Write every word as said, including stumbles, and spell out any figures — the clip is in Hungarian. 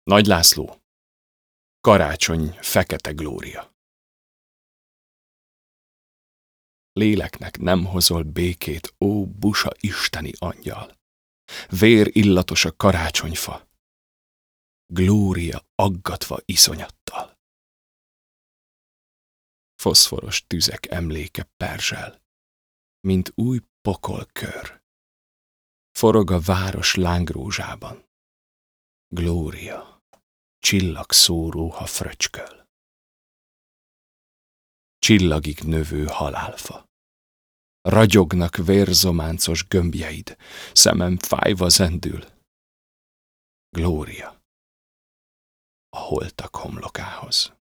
Nagy László, karácsony, fekete glória. Léleknek nem hozol békét, ó, busa isteni angyal. Vér illatos a karácsonyfa, glória aggatva iszonyattal. Foszforos tüzek emléke perzsel, mint új pokolkör. Forog a város lángrózsában, glória, csillagszóró, ha fröcsköl. Csillagig növő halálfa. Ragyognak vérzománcos gömbjeid, szemem fájva zendül. Glória a holtak homlokához.